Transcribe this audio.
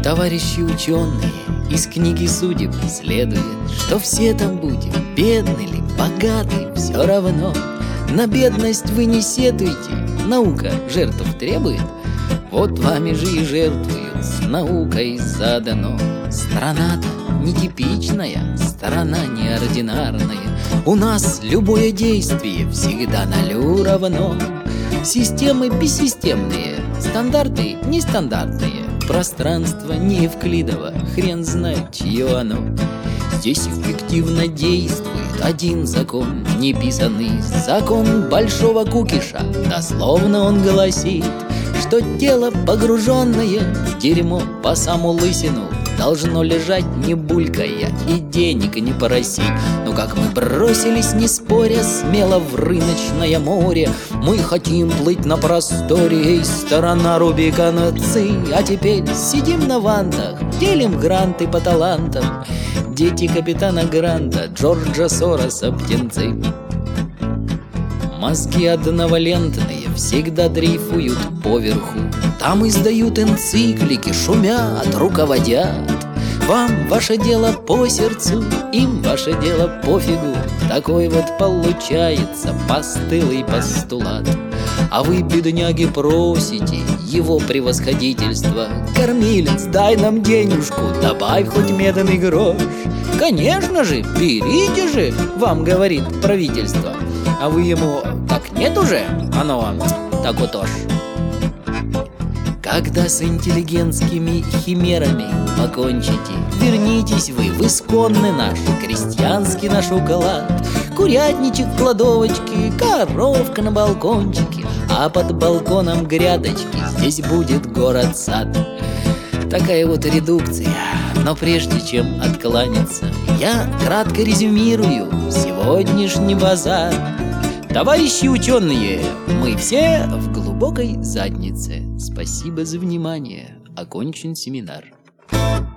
Товарищи ученые, из книги судеб следует, что все там будем, бедный ли, богатый, все равно. На бедность вы не сетуйте, наука жертв требует. Вот вами же и жертвуют, с наукой задано. Страна-то нетипичная, сторона неординарная. У нас любое действие всегда нулю равно. Системы бессистемные, стандарты нестандартные. Пространство не Евклидово, хрен знает, чье оно. Здесь эффективно действует один закон неписанный, закон большого кукиша. Дословно он гласит, что тело, погруженное в дерьмо по саму лысину, должно лежать не булькая и денег не просить. Но как мы бросились, не споря, смело в рыночное море, мы хотим плыть на просторе, и сторона Рубикона Ци. А теперь сидим на вантах, делим гранты по талантам. Дети капитана Гранта, Джорджа Сороса, птенцы. Мозги одновалентные всегда дрейфуют поверху. Там издают энциклики, шумят, руководят. Вам ваше дело по сердцу, им ваше дело пофигу. Такой вот получается постылый постулат. А вы, бедняги, просите его превосходительство: кормилец, дай нам денежку, добавь хоть медный грош. Конечно же, берите же, вам говорит правительство. А вы ему: так нет уже, оно вам так вот уж. Когда с интеллигентскими химерами покончите, вернитесь вы в исконный наш крестьянский наш уклад. Курятничек в кладовочке, коровка на балкончике, а под балконом грядочки, здесь будет город-сад. Такая вот редукция. Но прежде чем откланяться, я кратко резюмирую сегодняшний базар. Товарищи ученые, мы все в глубокой заднице. Спасибо за внимание. Окончен семинар.